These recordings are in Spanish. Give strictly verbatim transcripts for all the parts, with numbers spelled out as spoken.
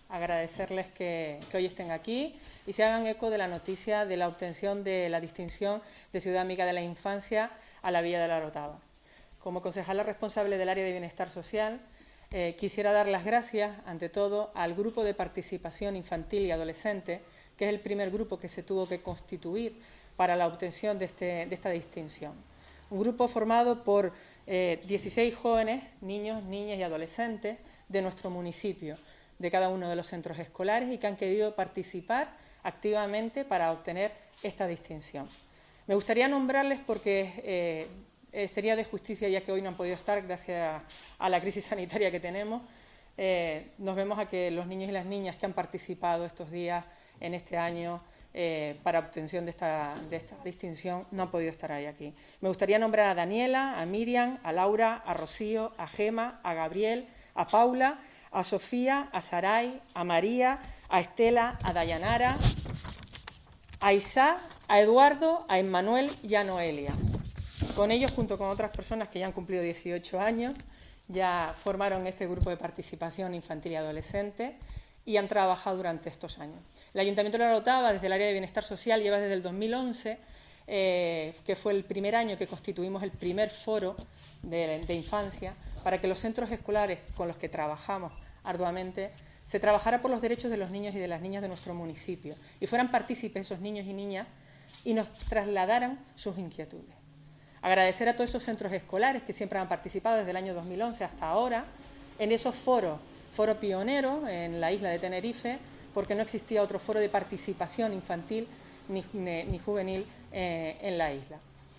agradecerles que, que hoy estén aquí y se hagan eco de la noticia de la obtención de la distinción de Ciudad Amiga de la Infancia a la Villa de la Orotava. Como concejala responsable del área de bienestar social, eh, quisiera dar las gracias, ante todo, al Grupo de Participación Infantil y Adolescente, que es el primer grupo que se tuvo que constituir para la obtención de, este, de esta distinción. Un grupo formado por eh, dieciséis jóvenes, niños, niñas y adolescentes de nuestro municipio, de cada uno de los centros escolares y que han querido participar activamente para obtener esta distinción. Me gustaría nombrarles porque eh, sería de justicia, ya que hoy no han podido estar gracias a, a la crisis sanitaria que tenemos. Eh, nos vemos a que los niños y las niñas que han participado estos días en este año eh, para obtención de esta, de esta distinción no han podido estar ahí aquí. Me gustaría nombrar a Daniela, a Miriam, a Laura, a Rocío, a Gema, a Gabriel, a Paula, a Sofía, a Saray, a María, a Estela, a Dayanara, a Isa, a Eduardo, a Emmanuel y a Noelia. Con ellos, junto con otras personas que ya han cumplido dieciocho años, ya formaron este grupo de participación infantil y adolescente y han trabajado durante estos años. El Ayuntamiento de La Orotava, desde el área de bienestar social, lleva desde el dos mil once, eh, que fue el primer año que constituimos el primer foro de, de infancia, para que los centros escolares con los que trabajamos arduamente se trabajara por los derechos de los niños y de las niñas de nuestro municipio y fueran partícipes esos niños y niñas y nos trasladaran sus inquietudes. Agradecer a todos esos centros escolares que siempre han participado desde el año dos mil once hasta ahora en esos foros, foro pionero en la isla de Tenerife, porque no existía otro foro de participación infantil ni, ni, ni juvenil eh, en la isla.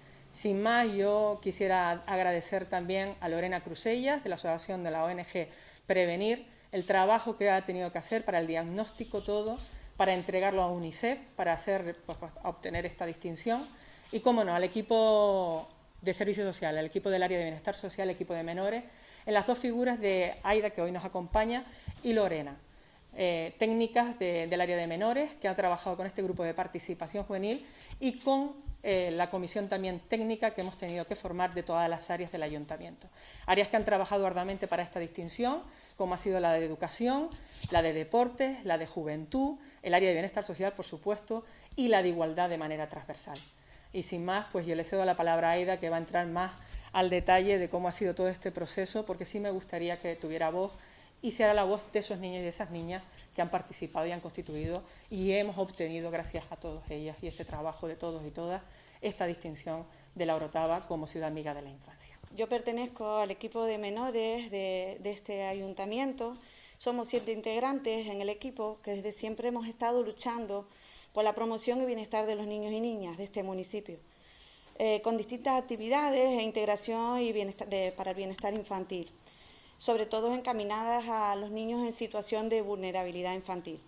Sin más, yo quisiera agradecer también a Lorena Crusellas, de la asociación de la O N G Prevenir, el trabajo que ha tenido que hacer para el diagnóstico todo, para entregarlo a UNICEF, para hacer, pues, obtener esta distinción. Y, cómo no, al equipo de servicio social, al equipo del área de bienestar social, el equipo de menores, en las dos figuras de Aida, que hoy nos acompaña, y Lorena, eh, técnicas de, del área de menores, que han trabajado con este grupo de participación juvenil y con eh, la comisión también técnica que hemos tenido que formar de todas las áreas del ayuntamiento. Áreas que han trabajado arduamente para esta distinción, como ha sido la de educación, la de deportes, la de juventud, el área de bienestar social, por supuesto, y la de igualdad de manera transversal. Y sin más, pues yo le cedo la palabra a Aida, que va a entrar más al detalle de cómo ha sido todo este proceso, porque sí me gustaría que tuviera voz y sea la voz de esos niños y de esas niñas que han participado y han constituido y hemos obtenido, gracias a todas ellas y ese trabajo de todos y todas, esta distinción de La Orotava como Ciudad Amiga de la Infancia. Yo pertenezco al equipo de menores de, de este ayuntamiento. Somos siete integrantes en el equipo que desde siempre hemos estado luchando por la promoción y bienestar de los niños y niñas de este municipio, eh, con distintas actividades e integración y bienestar de, para el bienestar infantil, sobre todo encaminadas a los niños en situación de vulnerabilidad infantil.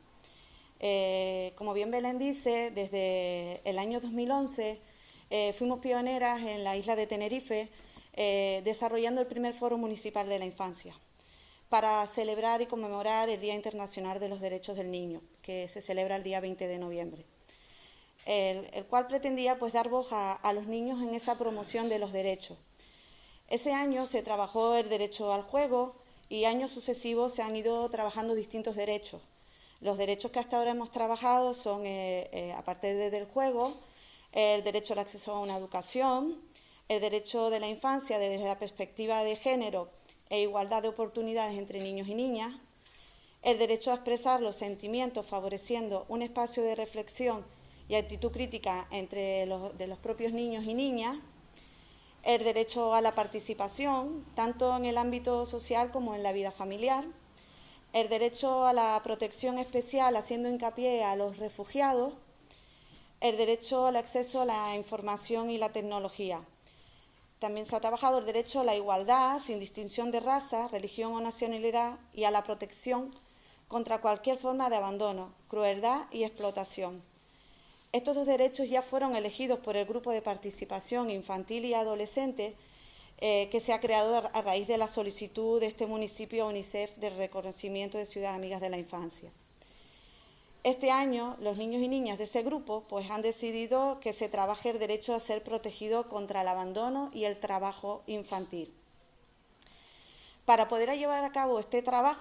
Eh, como bien Belén dice, desde el año dos mil once eh, fuimos pioneras en la isla de Tenerife, eh, desarrollando el primer Foro Municipal de la Infancia, para celebrar y conmemorar el Día Internacional de los Derechos del Niño, que se celebra el día veinte de noviembre, el, el cual pretendía pues, dar voz a, a los niños en esa promoción de los derechos. Ese año se trabajó el derecho al juego y años sucesivos se han ido trabajando distintos derechos. Los derechos que hasta ahora hemos trabajado son, eh, eh, aparte de, del juego, el derecho al acceso a una educación, el derecho de la infancia desde la perspectiva de género e igualdad de oportunidades entre niños y niñas, el derecho a expresar los sentimientos favoreciendo un espacio de reflexión y actitud crítica entre los, de los propios niños y niñas, el derecho a la participación, tanto en el ámbito social como en la vida familiar, el derecho a la protección especial, haciendo hincapié a los refugiados, el derecho al acceso a la información y la tecnología. También se ha trabajado el derecho a la igualdad, sin distinción de raza, religión o nacionalidad, y a la protección contra cualquier forma de abandono, crueldad y explotación. Estos dos derechos ya fueron elegidos por el Grupo de Participación Infantil y Adolescente eh, que se ha creado a raíz de la solicitud de este municipio a UNICEF de reconocimiento de Ciudad Amigas de la Infancia. Este año, los niños y niñas de ese grupo pues, han decidido que se trabaje el derecho a ser protegido contra el abandono y el trabajo infantil. Para poder llevar a cabo este trabajo,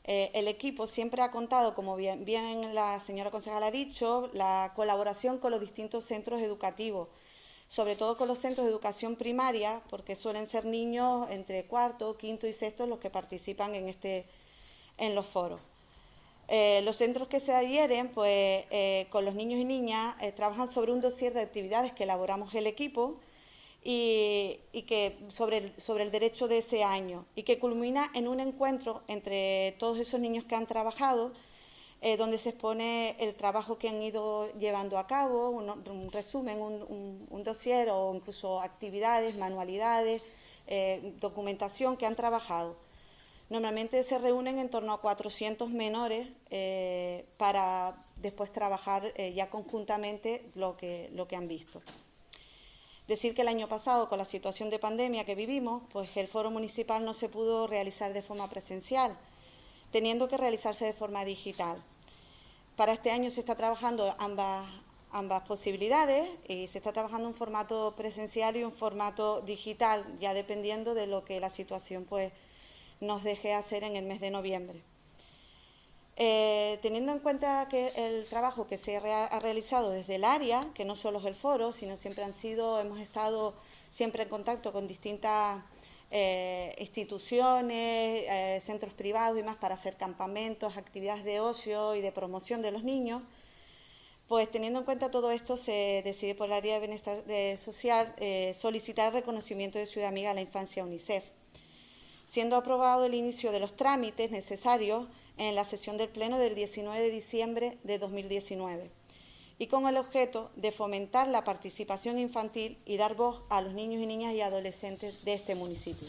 Eh, el equipo siempre ha contado, como bien, bien la señora concejala ha dicho, la colaboración con los distintos centros educativos, sobre todo con los centros de educación primaria, porque suelen ser niños entre cuarto, quinto y sexto los que participan en, este, en los foros. Eh, los centros que se adhieren, pues eh, con los niños y niñas, eh, trabajan sobre un dossier de actividades que elaboramos el equipo y, y que sobre el, sobre el derecho de ese año y que culmina en un encuentro entre todos esos niños que han trabajado, eh, donde se expone el trabajo que han ido llevando a cabo, un, un resumen, un, un, un dossier o incluso actividades, manualidades, eh, documentación que han trabajado. Normalmente se reúnen en torno a cuatrocientos menores eh, para después trabajar eh, ya conjuntamente lo que, lo que han visto. Decir que el año pasado, con la situación de pandemia que vivimos, pues el foro municipal no se pudo realizar de forma presencial, teniendo que realizarse de forma digital. Para este año se está trabajando ambas, ambas posibilidades y se está trabajando un formato presencial y un formato digital, ya dependiendo de lo que la situación pues nos deje hacer en el mes de noviembre. Eh, teniendo en cuenta que el trabajo que se ha realizado desde el área, que no solo es el foro, sino siempre han sido, hemos estado siempre en contacto con distintas eh, instituciones, eh, centros privados y más para hacer campamentos, actividades de ocio y de promoción de los niños, pues teniendo en cuenta todo esto se decide por el área de bienestar de social eh, solicitar el reconocimiento de Ciudad Amiga de la Infancia UNICEF, siendo aprobado el inicio de los trámites necesarios en la sesión del Pleno del diecinueve de diciembre de dos mil diecinueve y con el objeto de fomentar la participación infantil y dar voz a los niños y niñas y adolescentes de este municipio.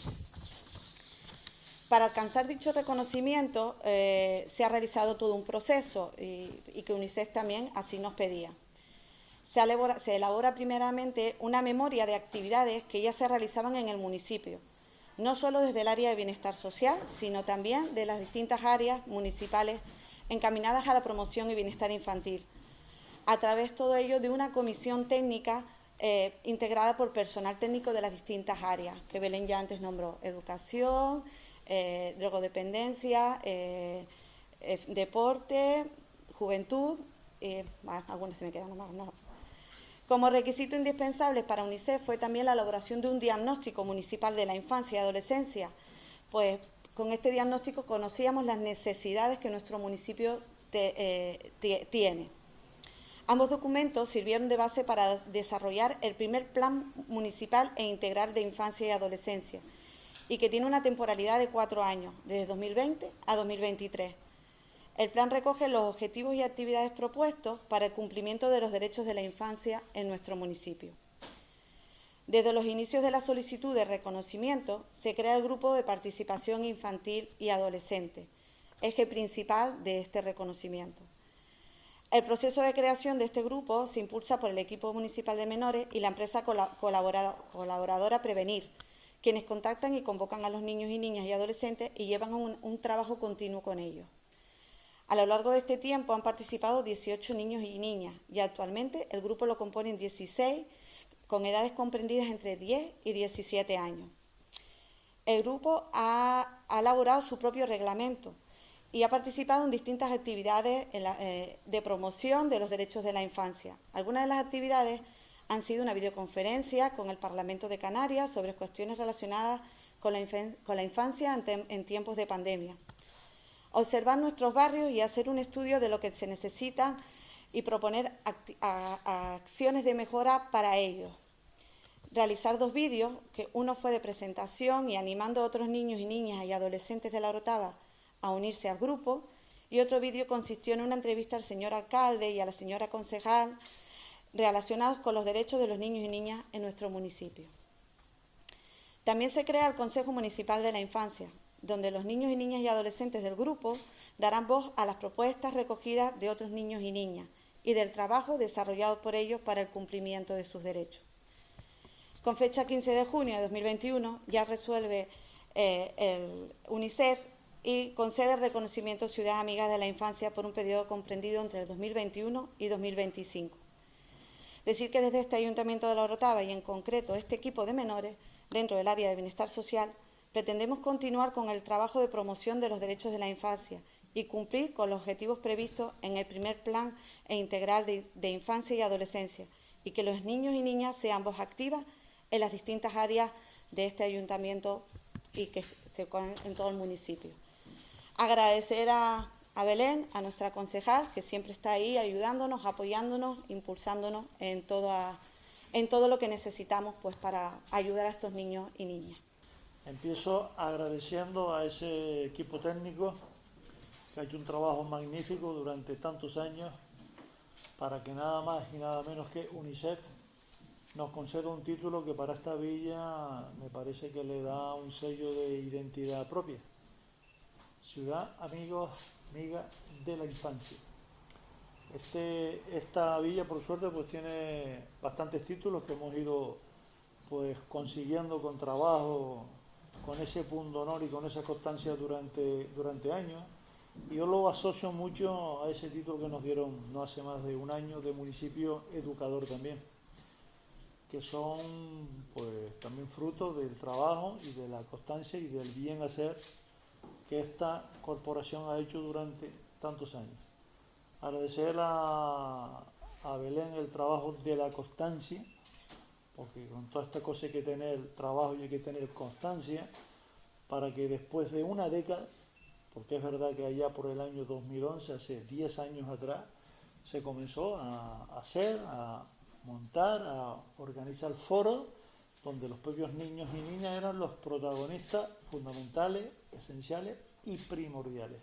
Para alcanzar dicho reconocimiento eh, se ha realizado todo un proceso y, y que UNICEF también así nos pedía. Se elabora, se elabora primeramente una memoria de actividades que ya se realizaban en el municipio, no solo desde el área de bienestar social, sino también de las distintas áreas municipales encaminadas a la promoción y bienestar infantil, a través todo ello de una comisión técnica eh, integrada por personal técnico de las distintas áreas, que Belén ya antes nombró: educación, eh, drogodependencia, eh, eh, deporte, juventud, eh, ah, algunas se me quedan nomás, no. Como requisito indispensable para UNICEF fue también la elaboración de un diagnóstico municipal de la infancia y adolescencia, pues con este diagnóstico conocíamos las necesidades que nuestro municipio te, eh, tiene. Ambos documentos sirvieron de base para desarrollar el primer Plan Municipal e Integral de Infancia y Adolescencia, y que tiene una temporalidad de cuatro años, desde dos mil veinte a dos mil veintitrés. El plan recoge los objetivos y actividades propuestos para el cumplimiento de los derechos de la infancia en nuestro municipio. Desde los inicios de la solicitud de reconocimiento se crea el Grupo de Participación Infantil y Adolescente, eje principal de este reconocimiento. El proceso de creación de este grupo se impulsa por el equipo municipal de menores y la empresa colaboradora Prevenir, quienes contactan y convocan a los niños y niñas y adolescentes y llevan un, un trabajo continuo con ellos. A lo largo de este tiempo han participado dieciocho niños y niñas y actualmente el grupo lo componen dieciséis con edades comprendidas entre diez y diecisiete años. El grupo ha, ha elaborado su propio reglamento y ha participado en distintas actividades en la, eh, de promoción de los derechos de la infancia. Algunas de las actividades han sido una videoconferencia con el Parlamento de Canarias sobre cuestiones relacionadas con la, con la infancia en, te en tiempos de pandemia. Observar nuestros barrios y hacer un estudio de lo que se necesita y proponer a, a acciones de mejora para ellos. Realizar dos vídeos, que uno fue de presentación y animando a otros niños y niñas y adolescentes de La Orotava a unirse al grupo, y otro vídeo consistió en una entrevista al señor alcalde y a la señora concejal relacionados con los derechos de los niños y niñas en nuestro municipio. También se crea el Consejo Municipal de la Infancia, donde los niños y niñas y adolescentes del grupo darán voz a las propuestas recogidas de otros niños y niñas y del trabajo desarrollado por ellos para el cumplimiento de sus derechos. Con fecha quince de junio de dos mil veintiuno ya resuelve eh, el UNICEF y concede el reconocimiento Ciudad Amiga de la Infancia por un periodo comprendido entre el dos mil veintiuno y dos mil veinticinco. Decir que desde este Ayuntamiento de La Orotava y en concreto este equipo de menores dentro del área de bienestar social Pretendemos continuar con el trabajo de promoción de los derechos de la infancia y cumplir con los objetivos previstos en el primer plan e integral de, de infancia y adolescencia, y que los niños y niñas sean voz activa en las distintas áreas de este ayuntamiento y que se con en todo el municipio. Agradecer a, a Belén, a nuestra concejal, que siempre está ahí ayudándonos, apoyándonos, impulsándonos en, toda, en todo lo que necesitamos pues, para ayudar a estos niños y niñas. Empiezo agradeciendo a ese equipo técnico que ha hecho un trabajo magnífico durante tantos años para que nada más y nada menos que UNICEF nos conceda un título que para esta villa me parece que le da un sello de identidad propia. Ciudad Amigos, Amiga de la Infancia. Este, esta villa, por suerte, pues tiene bastantes títulos que hemos ido pues consiguiendo con trabajo, con ese punto honor y con esa constancia durante, durante años. Y yo lo asocio mucho a ese título que nos dieron no hace más de un año de municipio educador también, que son pues también fruto del trabajo y de la constancia y del bien hacer que esta corporación ha hecho durante tantos años. Agradecer a, a Belén el trabajo de la constancia, porque con toda esta cosa hay que tener trabajo y hay que tener constancia para que después de una década, porque es verdad que allá por el año dos mil once, hace diez años atrás, se comenzó a hacer, a montar, a organizar foros donde los propios niños y niñas eran los protagonistas fundamentales, esenciales y primordiales.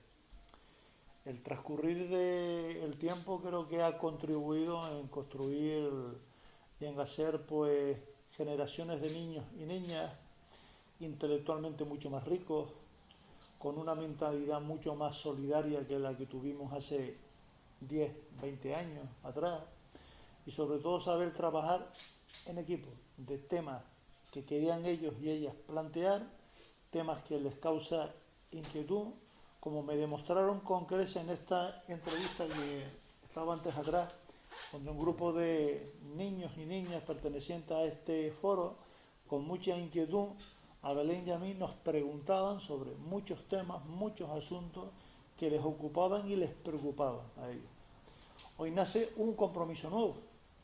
El transcurrir del tiempo creo que ha contribuido en construir y en hacer pues generaciones de niños y niñas intelectualmente mucho más ricos, con una mentalidad mucho más solidaria que la que tuvimos hace diez, veinte años atrás, y sobre todo saber trabajar en equipo de temas que querían ellos y ellas plantear, temas que les causa inquietud, como me demostraron con creces en esta entrevista que estaba antes atrás, cuando un grupo de niños y niñas pertenecientes a este foro, con mucha inquietud, a Belén y a mí nos preguntaban sobre muchos temas, muchos asuntos que les ocupaban y les preocupaban a ellos. Hoy nace un compromiso nuevo.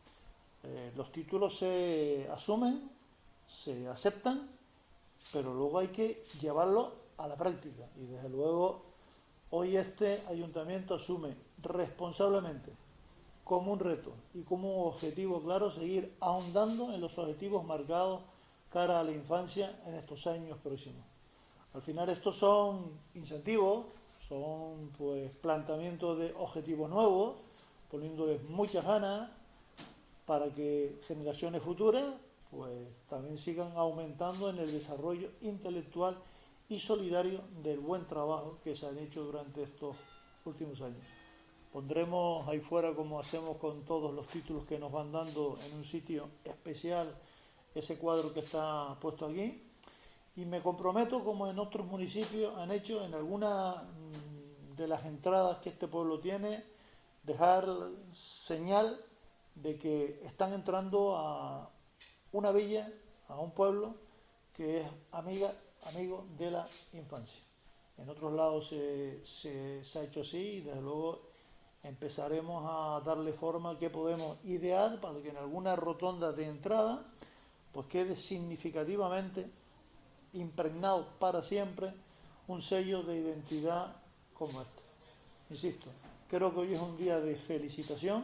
Eh, los títulos se asumen, se aceptan, pero luego hay que llevarlo a la práctica. Y desde luego, hoy este ayuntamiento asume responsablemente, como un reto y como un objetivo claro, seguir ahondando en los objetivos marcados cara a la infancia en estos años próximos. Al final estos son incentivos, son pues planteamientos de objetivos nuevos, poniéndoles muchas ganas para que generaciones futuras pues también sigan aumentando en el desarrollo intelectual y solidario del buen trabajo que se han hecho durante estos últimos años. Pondremos ahí fuera, como hacemos con todos los títulos que nos van dando en un sitio especial, ese cuadro que está puesto aquí, y me comprometo, como en otros municipios han hecho, en alguna de las entradas que este pueblo tiene, dejar señal de que están entrando a una villa, a un pueblo que es amiga, amigo de la infancia. En otros lados se, se, se ha hecho así y desde luego empezaremos a darle forma que podemos idear para que en alguna rotonda de entrada pues quede significativamente impregnado para siempre un sello de identidad como este. Insisto, creo que hoy es un día de felicitación,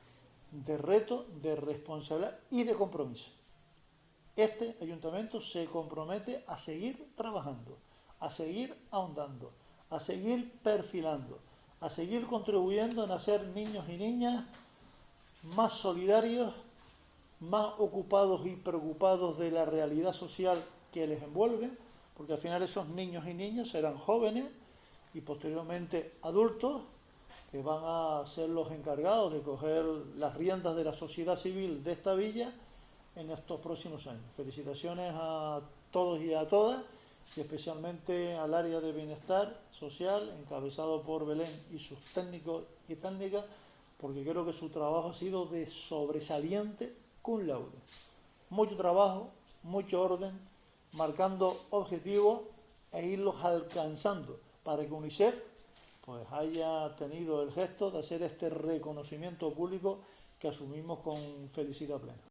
de reto, de responsabilidad y de compromiso. Este ayuntamiento se compromete a seguir trabajando, a seguir ahondando, a seguir perfilando, a seguir contribuyendo en hacer niños y niñas más solidarios, más ocupados y preocupados de la realidad social que les envuelve, porque al final esos niños y niñas serán jóvenes y posteriormente adultos que van a ser los encargados de coger las riendas de la sociedad civil de esta villa en estos próximos años. Felicitaciones a todos y a todas, y especialmente al área de bienestar social, encabezado por Belén y sus técnicos y técnicas, porque creo que su trabajo ha sido de sobresaliente cum laude. Mucho trabajo, mucho orden marcando objetivos e irlos alcanzando para que UNICEF pues haya tenido el gesto de hacer este reconocimiento público que asumimos con felicidad plena.